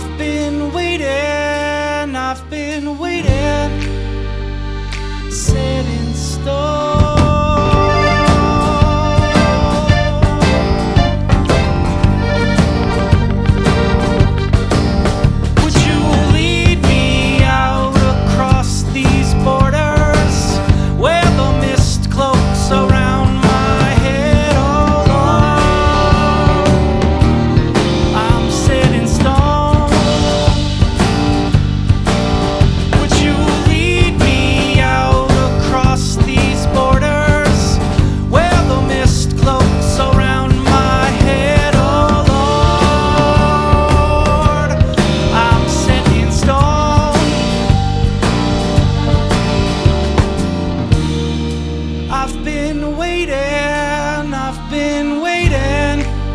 I've been waiting, I've been waiting, set in stone. Would you lead me out across these borders where the mist cloaks around my head? Oh Lord, I'm set in stone. Would you lead me out across these borders where the mist cloaks around my head? Oh Lord, I'm set in stone. I've been waiting, I've been waiting,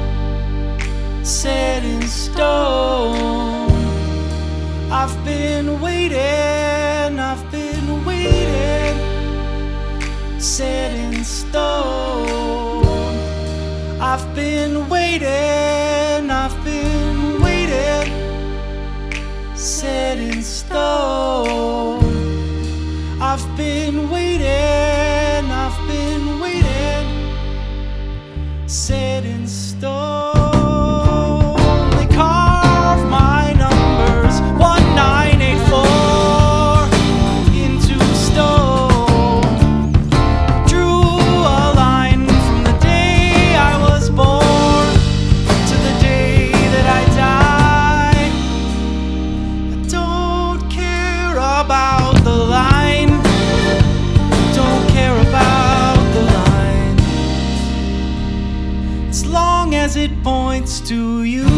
set in stone. I've been waiting, I've been waiting, set in stone. I've been waiting, I've been waiting, set in stone. I've been waiting, I've been waiting, set in stone. They carve my numbers 1984 into stone. Drew a line from the day I was born to the day that I die. I don't care about the line, don't care about the line, as long as it points to you.